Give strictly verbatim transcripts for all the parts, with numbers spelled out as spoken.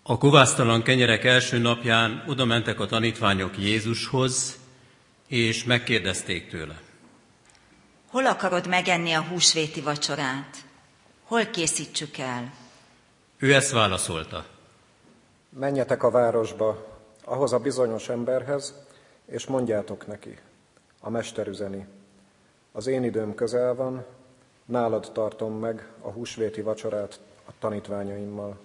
A kovásztalan kenyerek első napján oda mentek a tanítványok Jézushoz, és megkérdezték tőle: Hol akarod megenni a húsvéti vacsorát? Hol készítsük el? Ő ezt válaszolta: Menjetek a városba, ahhoz a bizonyos emberhez, és mondjátok neki: a mester üzeni. Az én időm közel van, nálad tartom meg a húsvéti vacsorát a tanítványaimmal.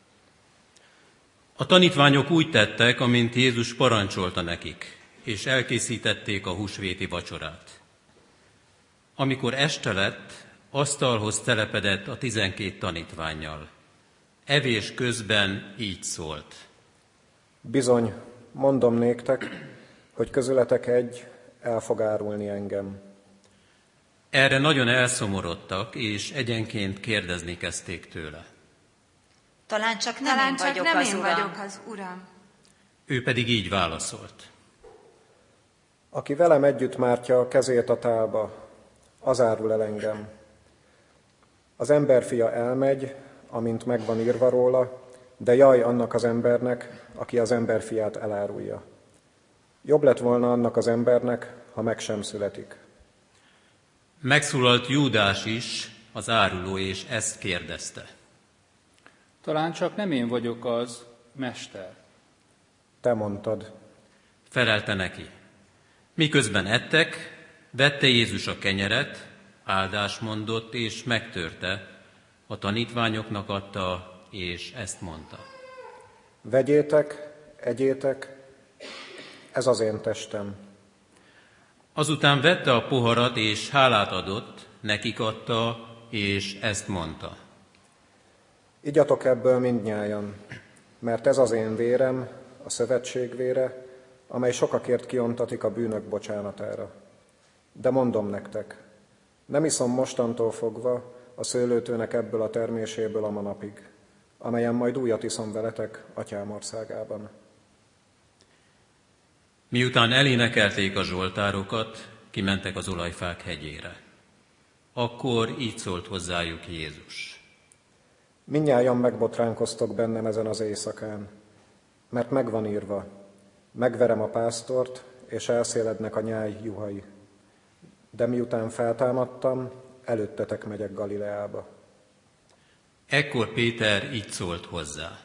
A tanítványok úgy tettek, amint Jézus parancsolta nekik, és elkészítették a húsvéti vacsorát. Amikor este lett, asztalhoz telepedett a tizenkét tanítvánnyal. Evés közben így szólt: Bizony, mondom néktek, hogy közületek egy el fog árulni engem. Erre nagyon elszomorodtak, és egyenként kérdezni kezdték tőle: Talán csak nem Talán én csak vagyok, nem az, én uram. vagyok az Uram. Ő pedig így válaszolt: Aki velem együtt mártja a kezét a tálba, az árul el engem. Az emberfia elmegy, amint megvan írva róla, de jaj annak az embernek, aki az emberfiát elárulja. Jobb lett volna annak az embernek, ha meg sem születik. Megszólalt Júdás is, az áruló, és ezt kérdezte: Talán csak nem én vagyok az, mester. Te mondtad. Felelte neki. Miközben ettek, vette Jézus a kenyeret, áldást mondott, és megtörte, a tanítványoknak adta, és ezt mondta: Vegyétek, egyétek, ez az én testem. Azután vette a poharat, és hálát adott, nekik adta, és ezt mondta: Igyatok ebből mindnyájan, mert ez az én vérem, a szövetség vére, amely sokakért kiontatik a bűnök bocsánatára. De mondom nektek, nem iszom mostantól fogva a szőlőtőnek ebből a terméséből a manapig, amelyen majd újat iszom veletek Atyám országában. Miután elénekelték a zsoltárokat, kimentek az olajfák hegyére. Akkor így szólt hozzájuk Jézus: Mindnyájan megbotránkoztok bennem ezen az éjszakán, mert megvan írva, megverem a pásztort, és elszélednek a nyáj juhai. De miután feltámadtam, előttetek megyek Galileába. Ekkor Péter így szólt hozzá: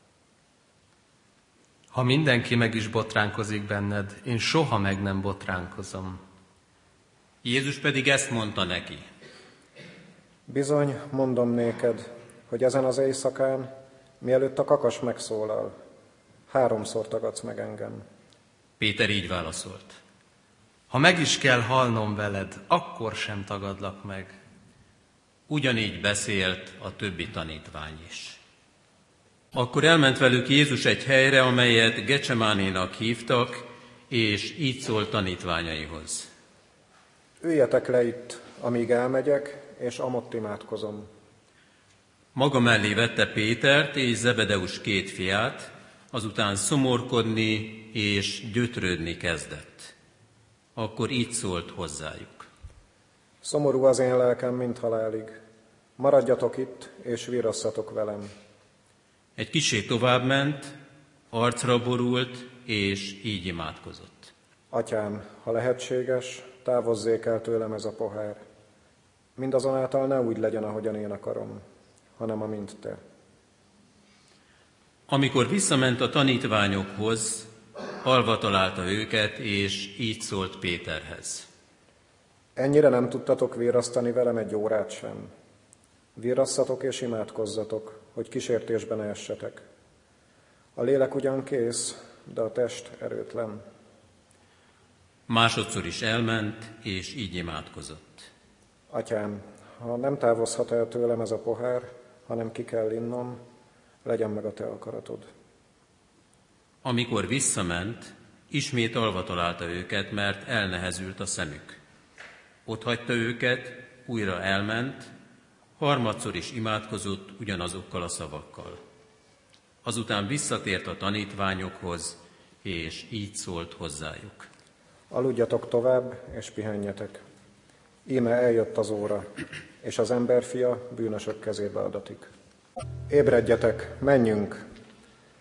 Ha mindenki meg is botránkozik benned, én soha meg nem botránkozom. Jézus pedig ezt mondta neki: Bizony, mondom néked, hogy ezen az éjszakán, mielőtt a kakas megszólal, háromszor tagadsz meg engem. Péter így válaszolt: Ha meg is kell halnom veled, akkor sem tagadlak meg. Ugyanígy beszélt a többi tanítvány is. Akkor elment velük Jézus egy helyre, amelyet Gecsemánénak hívtak, és így szólt tanítványaihoz: Üljetek le itt, amíg elmegyek, és amott imádkozom. Maga mellé vette Pétert és Zebedeus két fiát, azután szomorkodni és gyötrődni kezdett. Akkor így szólt hozzájuk: Szomorú az én lelkem, mint halálig. Maradjatok itt, és virasszatok velem. Egy kicsit tovább ment, arcra borult, és így imádkozott: Atyám, ha lehetséges, távozzék el tőlem ez a pohár. Mindazonáltal ne úgy legyen, ahogyan én akarom, hanem amint te. Amikor visszament a tanítványokhoz, alva találta őket, és így szólt Péterhez: Ennyire nem tudtatok vérasztani velem egy órát sem. Vérasszatok és imádkozzatok, hogy kísértésben ne essetek. A lélek ugyan kész, de a test erőtlen. Másodszor is elment, és így imádkozott: Atyám, ha nem távozhat el tőlem ez a pohár, hanem ki kell innom, legyen meg a te akaratod. Amikor visszament, ismét alva találta őket, mert elnehezült a szemük. Ott hagyta őket, újra elment, harmadszor is imádkozott ugyanazokkal a szavakkal. Azután visszatért a tanítványokhoz, és így szólt hozzájuk: Aludjatok tovább, és pihenjetek. Íme eljött az óra, és az emberfia bűnösök kezébe adatik. Ébredjetek, menjünk!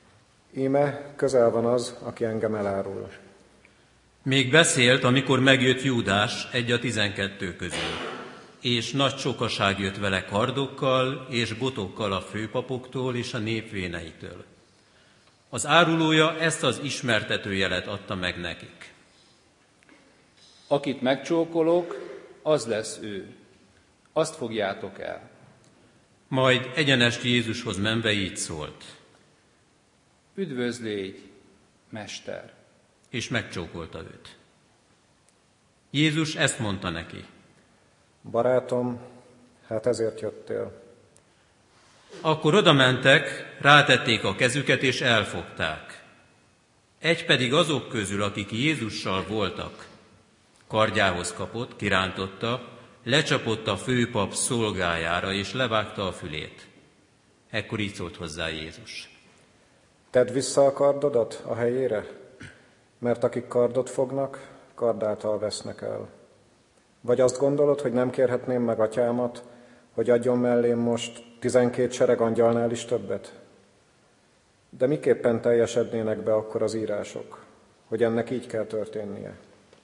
Íme közel van az, aki engem elárul. Még beszélt, amikor megjött Júdás egy a tizenkettő közül, és nagy sokaság jött vele kardokkal és botokkal a főpapoktól és a nép véneitől. Az árulója ezt az ismertető jelet adta meg nekik. Akit megcsókolok, az lesz ő. Azt fogjátok el. Majd egyenest Jézushoz menve így szólt. Üdvözlégy, Mester! És megcsókolta őt. Jézus ezt mondta neki. Barátom, hát ezért jöttél. Akkor odamentek, rátették a kezüket és elfogták. Egy pedig azok közül, akik Jézussal voltak, kardjához kapott, kirántotta, lecsapott a főpap szolgájára és levágta a fülét. Ekkor így szólt hozzá Jézus. Tedd vissza a kardodat a helyére, mert akik kardot fognak, kard által vesznek el. Vagy azt gondolod, hogy nem kérhetném meg atyámat, hogy adjon mellém most tizenkét sereg angyalnál is többet? De miképpen teljesednének be akkor az írások, hogy ennek így kell történnie?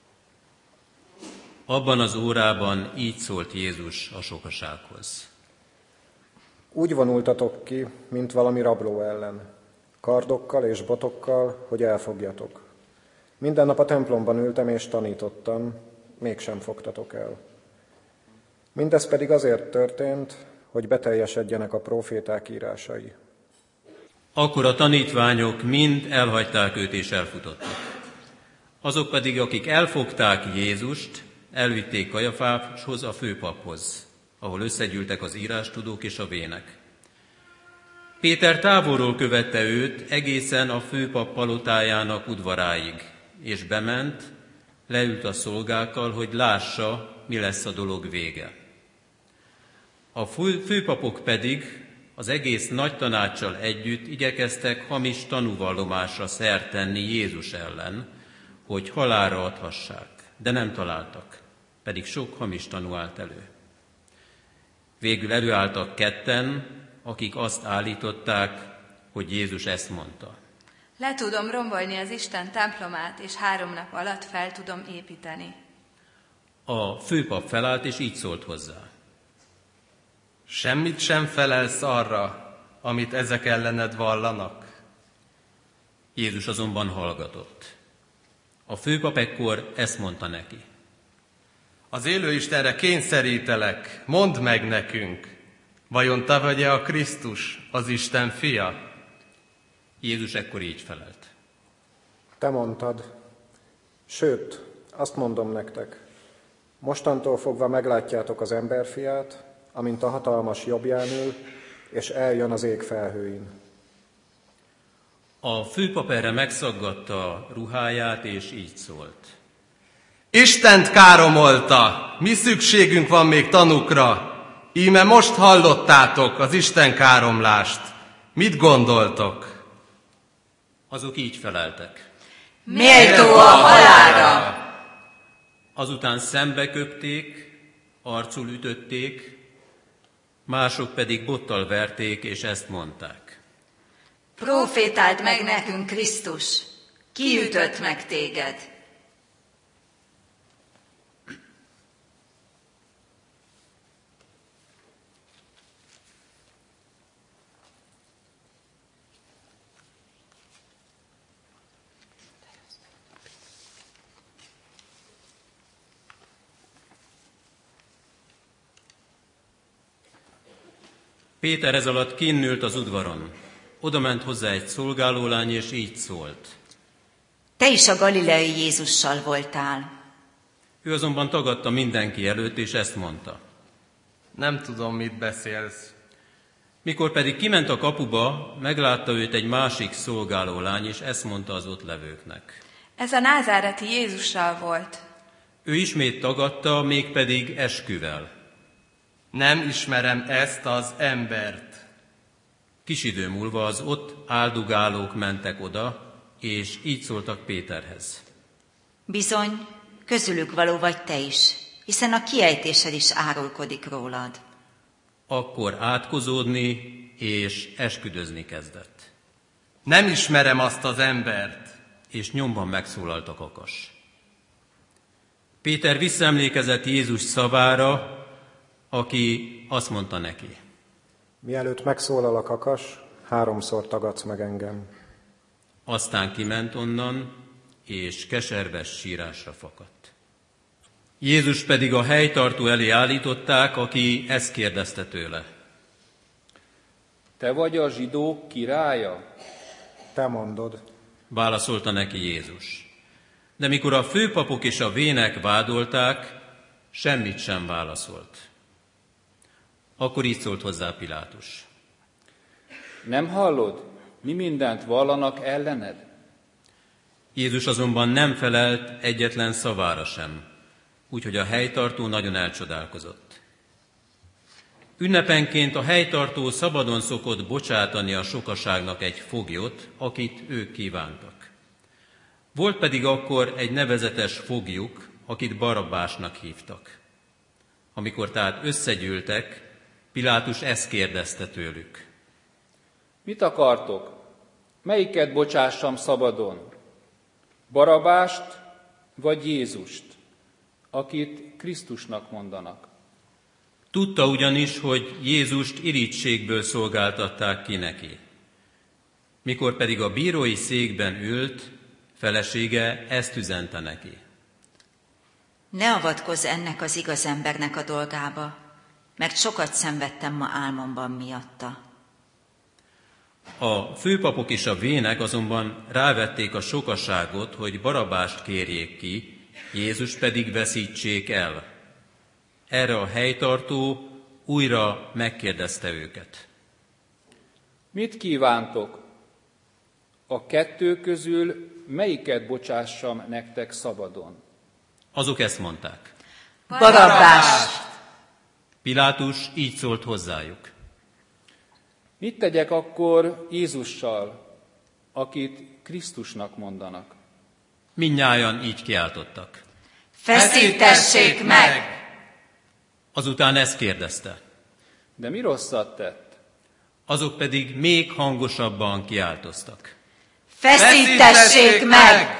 Abban az órában így szólt Jézus a sokasághoz. Úgy vonultatok ki, mint valami rabló ellen, kardokkal és botokkal, hogy elfogjatok. Minden nap a templomban ültem és tanítottam, mégsem fogtatok el. Mindez pedig azért történt, hogy beteljesedjenek a próféták írásai. Akkor a tanítványok mind elhagyták őt és elfutottak. Azok pedig, akik elfogták Jézust, elvitték Kajafáshoz, a főpaphoz, ahol összegyűltek az írástudók és a vének. Péter távolról követte őt egészen a főpap palotájának udvaráig, és bement, leült a szolgákkal, hogy lássa, mi lesz a dolog vége. A főpapok pedig az egész nagy tanáccsal együtt igyekeztek hamis tanúvallomásra szert tenni Jézus ellen, hogy halálra adhassák, de nem találtak, pedig sok hamis tanú állt elő. Végül előálltak ketten, akik azt állították, hogy Jézus ezt mondta. Le tudom rombolni az Isten templomát, és három nap alatt fel tudom építeni. A főpap felállt, és így szólt hozzá. Semmit sem felelsz arra, amit ezek ellened vallanak? Jézus azonban hallgatott. A főpap ekkor ezt mondta neki. Az élő Istenre kényszerítelek, mondd meg nekünk, vajon te vagy-e a Krisztus, az Isten fia? Jézus ekkor így felelt. Te mondtad, sőt, azt mondom nektek, mostantól fogva meglátjátok az emberfiát, amint a hatalmas jobbján ül, és eljön az ég felhőin. A főpap erre megszaggatta ruháját, és így szólt. Istent káromolta, mi szükségünk van még tanukra? Íme most hallottátok az Isten káromlást. Mit gondoltok? Azok így feleltek. Méltó a halálra! Azután szembe köpték, arcul ütötték, mások pedig bottal verték, és ezt mondták. Profétáld meg nekünk, Krisztus! Ki ütött meg téged? Péter ez alatt kinn ült az udvaron. Oda ment hozzá egy szolgálólány, és így szólt. Te is a galileai Jézussal voltál. Ő azonban tagadta mindenki előtt, és ezt mondta. Nem tudom, mit beszélsz. Mikor pedig kiment a kapuba, meglátta őt egy másik szolgálólány, és ezt mondta az ott levőknek. Ez a názáreti Jézussal volt. Ő ismét tagadta, mégpedig esküvel. Nem ismerem ezt az embert. Kis idő múlva az ott áldogálók mentek oda, és így szóltak Péterhez. Bizony, közülük való vagy te is, hiszen a kiejtésed is árulkodik rólad. Akkor átkozódni és esküdözni kezdett. nem ismerem azt az embert. És nyomban megszólalt a kakas. Péter visszaemlékezett Jézus szavára, aki azt mondta neki: Mielőtt megszólal a kakas, háromszor tagadsz meg engem. Aztán kiment onnan, és keserves sírásra fakadt. Jézus pedig a helytartó elé állították, aki ezt kérdezte tőle: Te vagy a zsidók királya? Te mondod. Válaszolta neki Jézus. De mikor a főpapok és a vének vádolták, semmit sem válaszolt. Akkor így szólt hozzá Pilátus: Nem hallod, mi mindent vallanak ellened? Jézus azonban nem felelt egyetlen szavára sem, úgyhogy a helytartó nagyon elcsodálkozott. Ünnepenként a helytartó szabadon szokott bocsátani a sokaságnak egy foglyot, akit ők kívántak. Volt pedig akkor egy nevezetes foglyuk, akit Barabbásnak hívtak. Amikor tehát összegyűltek, Pilátus ezt kérdezte tőlük: Mit akartok? Melyiket bocsássam szabadon? Barabbást vagy Jézust, akit Krisztusnak mondanak? Tudta ugyanis, hogy Jézust irítségből szolgáltatták ki neki. Mikor pedig a bírói székben ült, felesége ezt üzente neki: Ne avatkozz ennek az igaz embernek a dolgába, mert sokat szenvedtem ma álmomban miatta. A főpapok és a vének azonban rávették a sokaságot, hogy Barabbást kérjék ki, Jézus pedig veszítsék el. Erre a helytartó újra megkérdezte őket: Mit kívántok? A kettő közül melyiket bocsássam nektek szabadon? Azok ezt mondták: Barabbást! Pilátus így szólt hozzájuk: Mit tegyek akkor Jézussal, akit Krisztusnak mondanak? Mindnyájan így kiáltottak: Feszítessék meg! Azután ezt kérdezte. De mi rosszat tett? Azok pedig még hangosabban kiáltoztak: Feszítessék meg!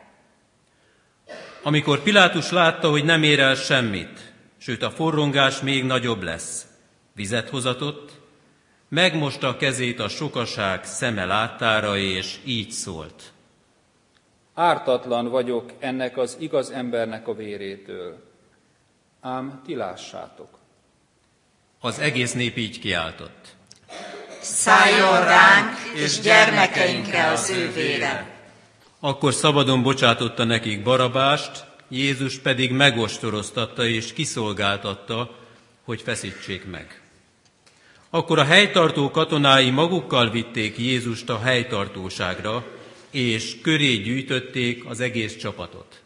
Amikor Pilátus látta, hogy nem ér el semmit, sőt a forrongás még nagyobb lesz, vizet hozatott, megmosta a kezét a sokaság szeme láttára, és így szólt: Ártatlan vagyok ennek az igaz embernek a vérétől, ám ti lássátok. Az egész nép így kiáltott: Szálljon ránk és gyermekeinkre az ő vére! Akkor szabadon bocsátotta nekik Barabbást, Jézus pedig megostoroztatta és kiszolgáltatta, hogy feszítsék meg. Akkor a helytartó katonái magukkal vitték Jézust a helytartóságra, és köré gyűjtötték az egész csapatot.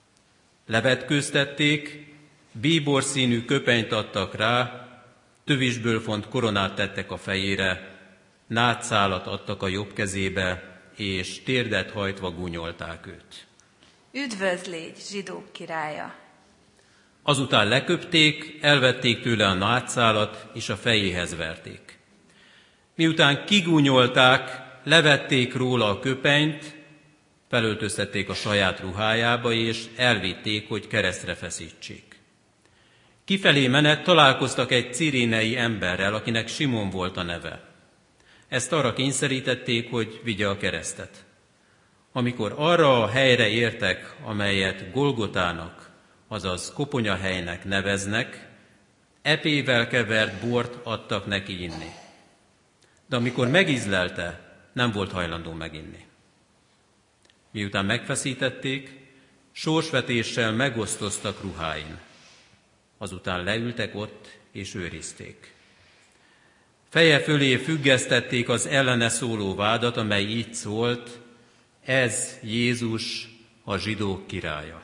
Levetkőztették, bíborszínű köpenyt adtak rá, tövisből font koronát tettek a fejére, nátszálat adtak a jobb kezébe, és térdet hajtva gúnyolták őt. Üdvözlégy, zsidók királya! Azután leköpték, elvették tőle a nátszálat, és a fejéhez verték. Miután kigúnyolták, levették róla a köpenyt, felöltöztették a saját ruhájába, és elvitték, hogy keresztre feszítsék. Kifelé menet találkoztak egy cirénei emberrel, akinek Simon volt a neve. Ezt arra kényszerítették, hogy vigye a keresztet. Amikor arra a helyre értek, amelyet Golgotának, azaz koponyahelynek neveznek, epével kevert bort adtak neki inni. De amikor megízlelte, nem volt hajlandó meginni. Miután megfeszítették, sorsvetéssel megosztoztak ruháin. Azután leültek ott, és őrizték. Feje fölé függesztették az ellene szóló vádat, amely így szólt: ez Jézus, a zsidók királya.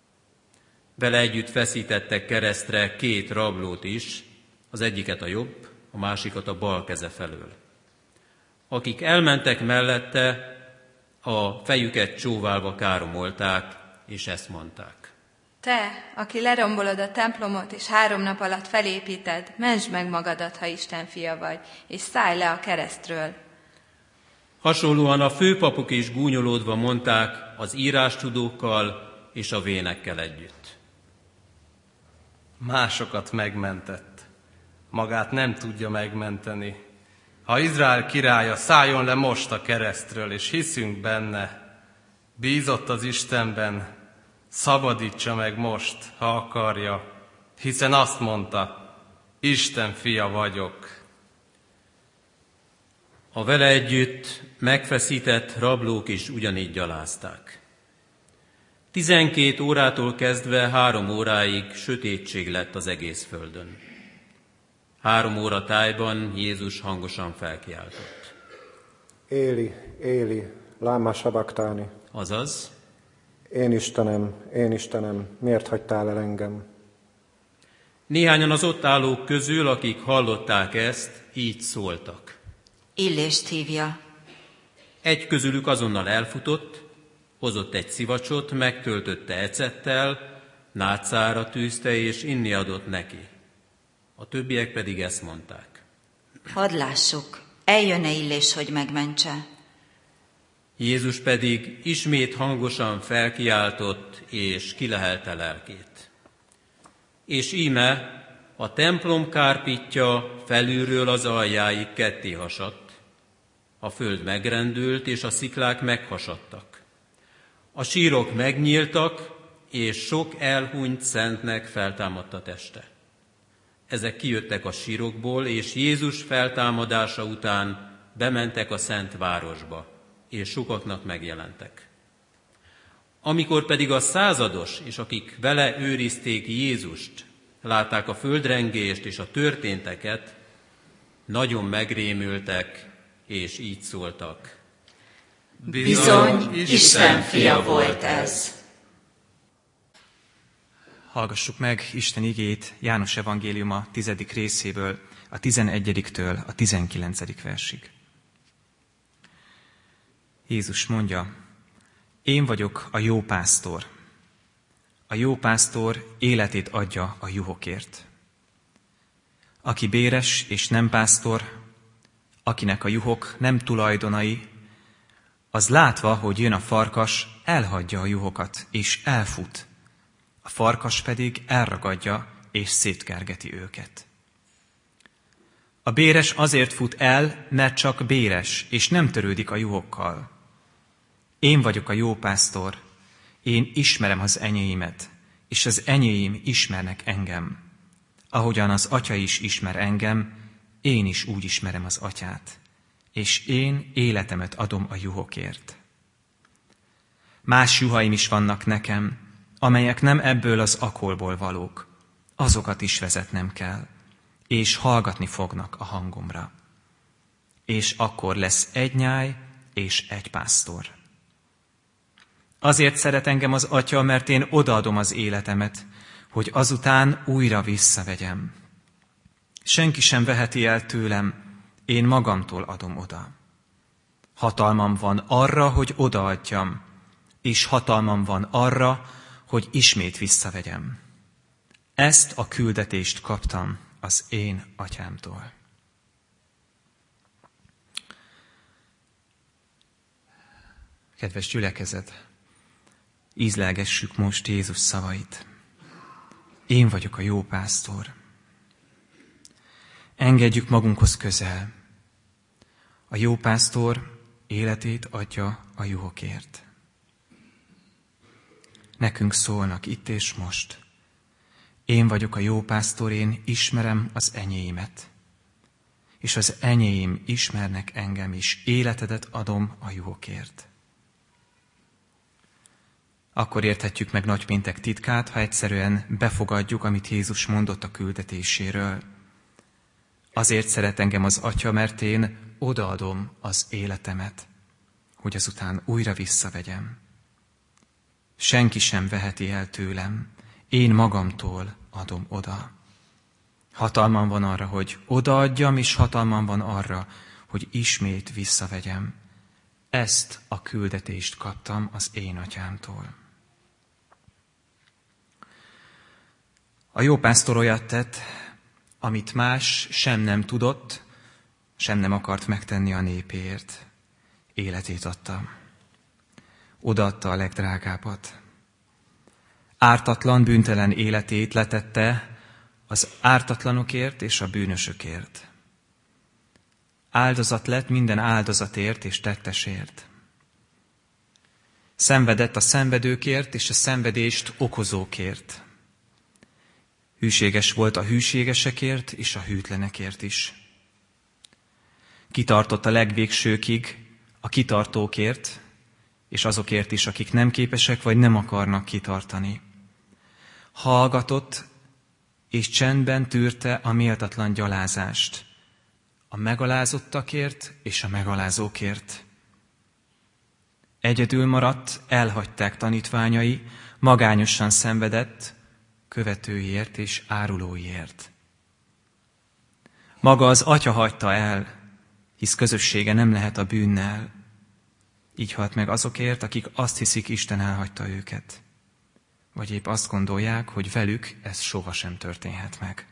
Vele együtt feszítettek keresztre két rablót is, az egyiket a jobb, a másikat a bal keze felől. Akik elmentek mellette, a fejüket csóválva káromolták, és ezt mondták: Te, aki lerombolod a templomot, és három nap alatt felépíted, mentsd meg magadat, ha Isten fia vagy, és szállj le a keresztről. Hasonlóan a főpapok is gúnyolódva mondták az írástudókkal és a vénekkel együtt. Másokat megmentett, magát nem tudja megmenteni. Ha Izrael királya, szálljon le most a keresztről, és hiszünk benne. Bízott az Istenben, szabadítsa meg most, ha akarja, hiszen azt mondta, Isten fia vagyok. A vele együtt megfeszített rablók is ugyanígy gyalázták. Tizenkét órától kezdve három óráig sötétség lett az egész földön. Három óra tájban Jézus hangosan felkiáltott. Éli, Éli, láma sabaktáni. Azaz, Én Istenem, én Istenem, miért hagytál el engem? néhányan az ott állók közül, akik hallották ezt, így szóltak. Illést hívja. Egy közülük azonnal elfutott, hozott egy szivacsot, megtöltötte ecettel, nátszára tűzte és inni adott neki. A többiek pedig ezt mondták. Hadd lássuk, eljön-e Illés, hogy megmentse? Jézus pedig ismét hangosan felkiáltott, és kilehelte lelkét. És íme a templom kárpitja felülről az aljáig ketté hasadt, a föld megrendült, és a sziklák meghasadtak. A sírok megnyíltak, és sok elhunyt szentnek feltámadt a teste. Ezek kijöttek a sírokból, és Jézus feltámadása után bementek a szent városba, és sokaknak megjelentek. Amikor pedig a százados, és akik vele őrizték Jézust, látták a földrengést és a történteket, nagyon megrémültek, és így szóltak. Bizony, Isten fia volt ez. Hallgassuk meg Isten igéjét János evangéliuma tizedik részéből, a tizenegyediktől a tizenkilencedik versig. Jézus mondja, én vagyok a jó pásztor. A jó pásztor életét adja a juhokért. Aki béres és nem pásztor, akinek a juhok nem tulajdonai, az látva, hogy jön a farkas, elhagyja a juhokat, és elfut. A farkas pedig elragadja, és szétkergeti őket. A béres azért fut el, mert csak béres, és nem törődik a juhokkal. Én vagyok a jó pásztor, én ismerem az enyéimet, és az enyéim ismernek engem. Ahogyan az Atya is ismer engem, én is úgy ismerem az Atyát, és én életemet adom a juhokért. Más juhaim is vannak nekem, amelyek nem ebből az akolból valók. Azokat is vezetnem kell, és hallgatni fognak a hangomra. És akkor lesz egy nyáj és egy pásztor. Azért szeret engem az Atya, mert én odaadom az életemet, hogy azután újra visszavegyem. Senki sem veheti el tőlem, én magamtól adom oda. Hatalmam van arra, hogy odaadjam, és hatalmam van arra, hogy ismét visszavegyem. Ezt a küldetést kaptam az én Atyámtól. Kedves gyülekezet, ízlelgessük most Jézus szavait. Én vagyok a jó pásztor. Engedjük magunkhoz közel. A jó pásztor életét adja a juhokért. Nekünk szólnak itt és most. Én vagyok a jó pásztor, én ismerem az enyéimet. És az enyéim ismernek engem is, életedet adom a juhokért. Akkor érthetjük meg nagypéntek titkát, ha egyszerűen befogadjuk, amit Jézus mondott a küldetéséről. Azért szeret engem az Atya, mert én odaadom az életemet, hogy azután újra visszavegyem. Senki sem veheti el tőlem, én magamtól adom oda. Hatalmam van arra, hogy odaadjam, és hatalmam van arra, hogy ismét visszavegyem. Ezt a küldetést kaptam az én Atyámtól. A jó pásztor olyat tett, amit más sem nem tudott, sem nem akart megtenni a népéért. életét adta. Odaadta a legdrágábbat. Ártatlan, bűntelen életét letette az ártatlanokért és a bűnösökért. Áldozat lett minden áldozatért és tettesért. Szenvedett a szenvedőkért és a szenvedést okozókért. Hűséges volt a hűségesekért és a hűtlenekért is. Kitartott a legvégsőkig a kitartókért, és azokért is, akik nem képesek vagy nem akarnak kitartani. Hallgatott és csendben tűrte a méltatlan gyalázást, a megalázottakért és a megalázókért. Egyedül maradt, elhagyták tanítványai, magányosan szenvedett, követőiért és árulóiért. Maga az Atya hagyta el, hisz közössége nem lehet a bűnnel. Így halt meg azokért, akik azt hiszik, Isten elhagyta őket. Vagy épp azt gondolják, hogy velük ez sohasem történhet meg.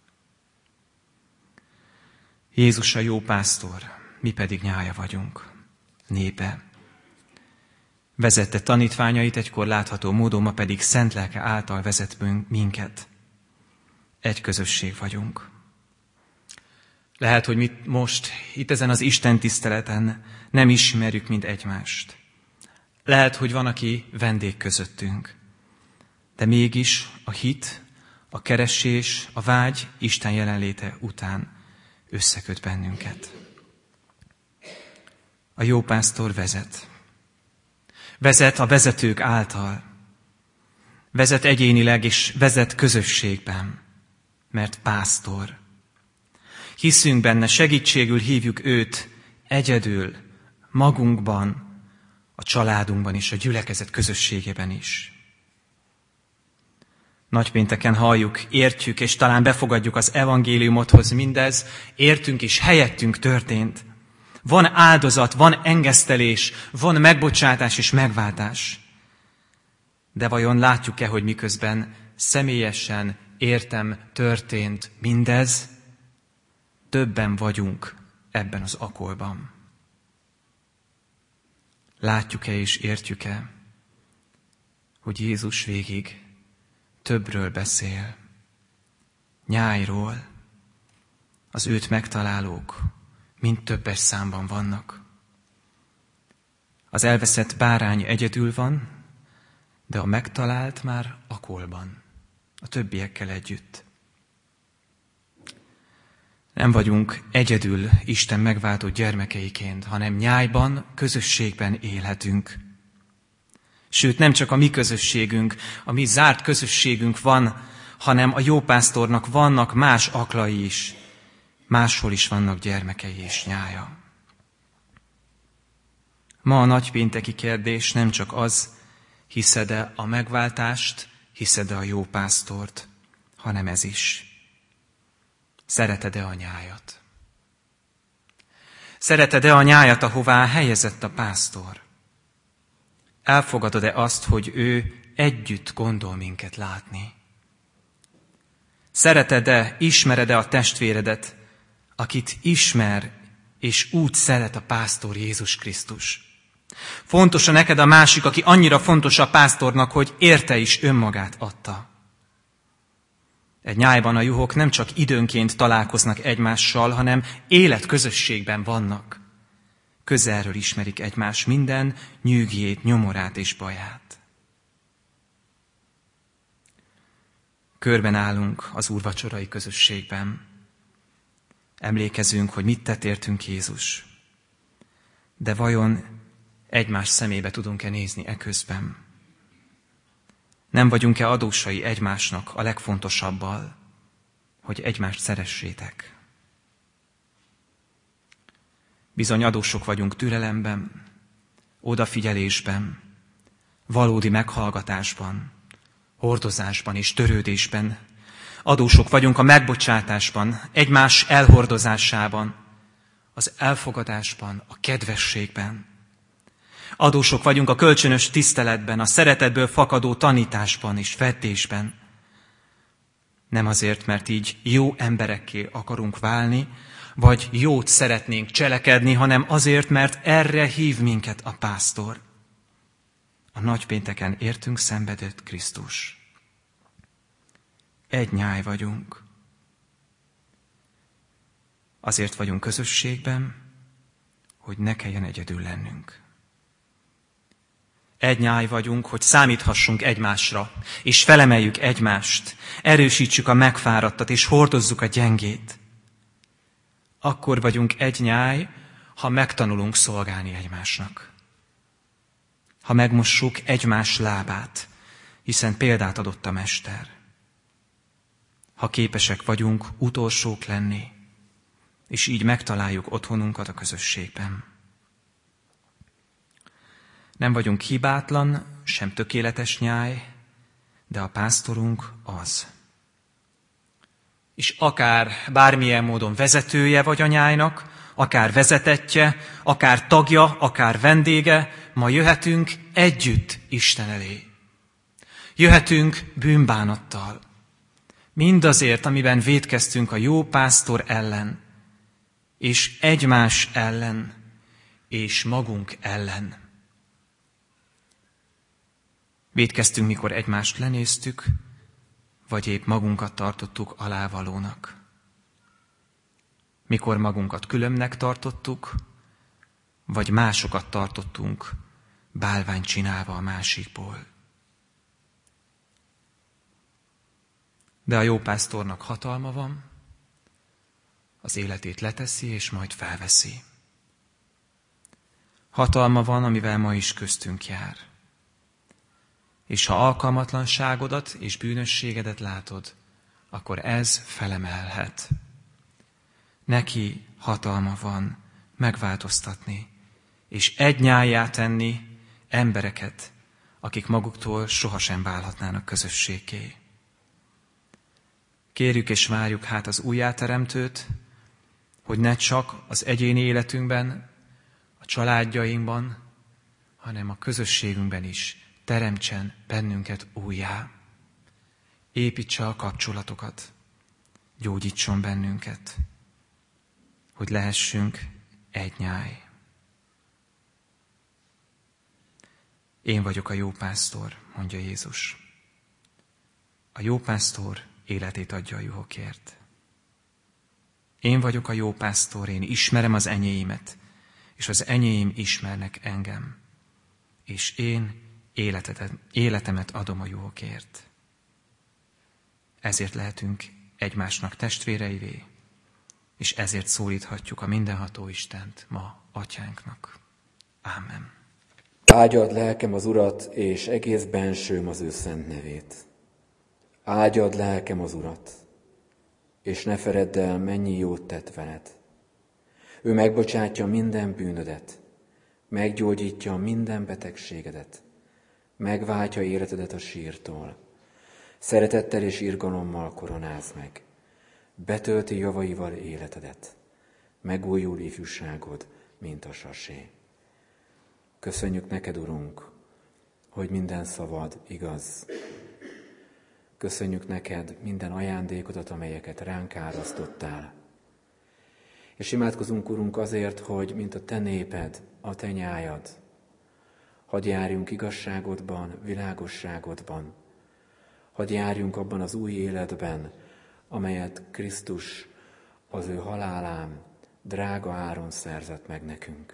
Jézus a jó pásztor, mi pedig nyája vagyunk, népe. Vezette tanítványait egykor látható módon, ma pedig szent lelke által vezet minket. Egy közösség vagyunk. Lehet, hogy mi most itt ezen az Isten tiszteleten nem ismerjük mind egymást. Lehet, hogy van, aki vendég közöttünk. De mégis a hit, a keresés, a vágy Isten jelenléte után összeköt bennünket. A jó pásztor vezet. Vezet a vezetők által. Vezet egyénileg és vezet közösségben, mert pásztor. Hiszünk benne, segítségül hívjuk őt egyedül, magunkban, a családunkban és a gyülekezet közösségében is. Nagypénteken halljuk, értjük, és talán befogadjuk az evangéliumot, hogy mindez értünk és helyettünk történt. Van áldozat, van engesztelés, van megbocsátás és megváltás. De vajon látjuk-e, hogy miközben személyesen értem, történt mindez, többen vagyunk ebben az akolban? Látjuk-e és értjük-e, hogy Jézus végig többről beszél, nyájról, az őt megtalálók mind többes számban vannak. Az elveszett bárány egyedül van, de a megtalált már akolban, a többiekkel együtt. Nem vagyunk egyedül Isten megváltó gyermekeiként, hanem nyájban, közösségben élhetünk. Sőt, nem csak a mi közösségünk, a mi zárt közösségünk van, hanem a jó pásztornak vannak más aklai is. Máshol is vannak gyermekei és nyája. Ma a nagypénteki kérdés nem csak az, hiszed-e a megváltást, hiszed-e a jó pásztort, hanem ez is. Szereted-e a nyájat? Szereted-e a nyájat, ahová helyezett a pásztor? Elfogadod-e azt, hogy ő együtt gondol minket látni? Szereted-e, ismered-e a testvéredet, akit ismer és úgy szeret a pásztor Jézus Krisztus? Fontos-e neked a másik, aki annyira fontos a pásztornak, hogy érte is önmagát adta? Egy nyájban a juhok nem csak időnként találkoznak egymással, hanem életközösségben vannak. Közelről ismerik egymás minden nyűgjét, nyomorát és baját. Körben állunk az úrvacsorai közösségben. Emlékezünk, hogy mit tett értünk Jézus. De vajon egymás szemébe tudunk-e nézni eközben? Nem vagyunk-e adósai egymásnak a legfontosabbal, hogy egymást szeressétek? Bizony adósok vagyunk türelemben, odafigyelésben, valódi meghallgatásban, hordozásban és törődésben. Adósok vagyunk a megbocsátásban, egymás elhordozásában, az elfogadásban, a kedvességben. Adósok vagyunk a kölcsönös tiszteletben, a szeretetből fakadó tanításban és vettésben. Nem azért, mert így jó emberekké akarunk válni, vagy jót szeretnénk cselekedni, hanem azért, mert erre hív minket a pásztor. A nagypénteken értünk szenvedett Krisztus. Egy nyáj vagyunk. Azért vagyunk közösségben, hogy ne kelljen egyedül lennünk. Egy nyáj vagyunk, hogy számíthassunk egymásra, és felemeljük egymást, erősítsük a megfáradtat, és hordozzuk a gyengét. Akkor vagyunk egy nyáj, ha megtanulunk szolgálni egymásnak. Ha megmossuk egymás lábát, hiszen példát adott a Mester. Ha képesek vagyunk utolsók lenni, és így megtaláljuk otthonunkat a közösségben. Nem vagyunk hibátlan, sem tökéletes nyáj, de a pásztorunk az. És akár bármilyen módon vezetője vagy a nyájnak, akár vezetettje, akár tagja, akár vendége, ma jöhetünk együtt Isten elé. Jöhetünk bűnbánattal. Mindazért, amiben vétkeztünk a jó pásztor ellen, és egymás ellen, és magunk ellen. Vétkeztünk, mikor egymást lenéztük, vagy épp magunkat tartottuk alávalónak. Mikor magunkat különbnek tartottuk, vagy másokat tartottunk bálványt csinálva a másikból. De a jó pásztornak hatalma van, az életét leteszi, és majd felveszi. Hatalma van, amivel ma is köztünk jár. És ha alkalmatlanságodat és bűnösségedet látod, akkor ez felemelhet. Neki hatalma van megváltoztatni, és egy nyájjá tenni embereket, akik maguktól sohasem válhatnának közösségé. Kérjük és várjuk hát az újjáteremtőt, hogy ne csak az egyéni életünkben, a családjainkban, hanem a közösségünkben is teremtsen bennünket újjá. Építse a kapcsolatokat, gyógyítson bennünket, hogy lehessünk egy nyáj. Én vagyok a jó pásztor, mondja Jézus. A jó pásztor életét adja a juhokért. Én vagyok a jó pásztor, én ismerem az enyéimet, és az enyéim ismernek engem, és én életetet, életemet adom a juhokért. Ezért lehetünk egymásnak testvéreivé, és ezért szólíthatjuk a mindenható Istent ma atyánknak. Ámen. Áldjad lelkem az Urat, és egész bensőm az ő szent nevét. Áldjad lelkem az Urat, és ne feledd el, mennyi jót tett veled. Ő megbocsátja minden bűnödet, meggyógyítja minden betegségedet, megváltja életedet a sírtól, szeretettel és irgalommal koronáz meg, betölti javaival életedet, megújul ifjúságod, mint a sasé. Köszönjük neked, Urunk, hogy minden szavad igaz. Köszönjük neked minden ajándékodat, amelyeket ránk árasztottál. És imádkozunk, Urunk, azért, hogy mint a te néped, a te nyájad, hadd járjunk igazságodban, világosságodban, hadd járjunk abban az új életben, amelyet Krisztus az ő halálán drága áron szerzett meg nekünk.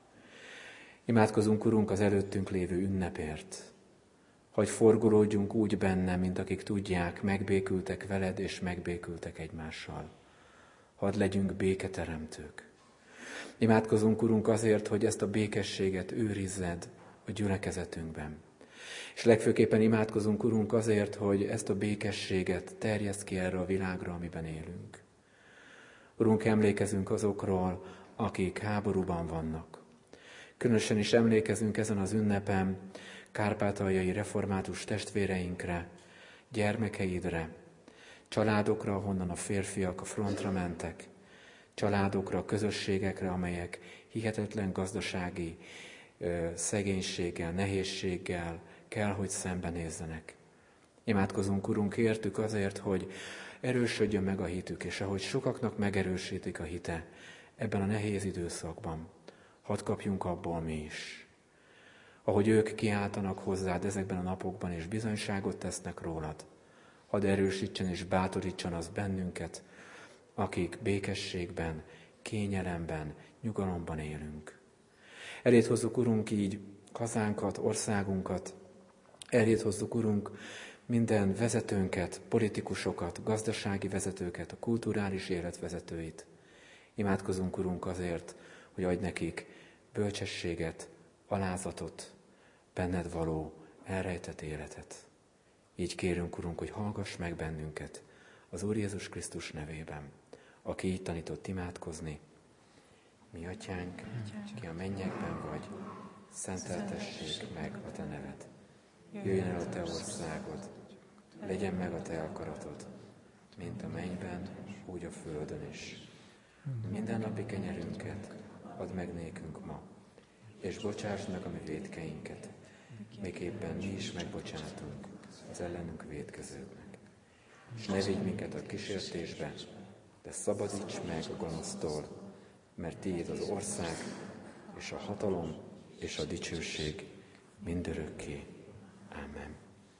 Imádkozunk, Urunk, az előttünk lévő ünnepért, hogy forgolódjunk úgy benne, mint akik tudják, megbékültek veled és megbékültek egymással. Hadd legyünk béketeremtők. Imádkozunk, Urunk, azért, hogy ezt a békességet őrizzed a gyülekezetünkben. És legfőképpen imádkozunk, Urunk, azért, hogy ezt a békességet terjeszd ki erre a világra, amiben élünk. Urunk, emlékezünk azokról, akik háborúban vannak. Különösen is emlékezünk ezen az ünnepen kárpátaljai református testvéreinkre, gyermekeidre, családokra, ahonnan a férfiak a frontra mentek, családokra, közösségekre, amelyek hihetetlen gazdasági ö, szegénységgel, nehézséggel kell, hogy szembenézzenek. Imádkozunk, Urunk, értük azért, hogy erősödjön meg a hitük, és ahogy sokaknak megerősítik a hite ebben a nehéz időszakban, hadd kapjunk abból mi is. Ahogy ők kiáltanak hozzád ezekben a napokban, és bizonyságot tesznek rólad, hadd erősítsen és bátorítson az bennünket, akik békességben, kényelemben, nyugalomban élünk. Eléd hozzuk, Urunk, így hazánkat, országunkat, eléd hozzuk, Urunk, minden vezetőnket, politikusokat, gazdasági vezetőket, a kulturális élet vezetőit. Imádkozunk, Urunk, azért, hogy adj nekik bölcsességet, alázatot, benned való, elrejtett életet. Így kérünk, Urunk, hogy hallgass meg bennünket az Úr Jézus Krisztus nevében, aki így tanított imádkozni. Mi atyánk, ki a mennyekben vagy, szenteltessék meg a te neved. Jöjjön el a te országod, legyen meg a te akaratod, mint a mennyben, úgy a földön is. Minden napi kenyerünket add meg nékünk ma, és bocsáss meg a mi vétkeinket, miképpen mi is megbocsátunk az ellenünk vétkezőknek. És ne vigy minket a kísértésbe, de szabadíts meg a gonosztól, mert tiéd az ország, és a hatalom, és a dicsőség mindörökké. Amen.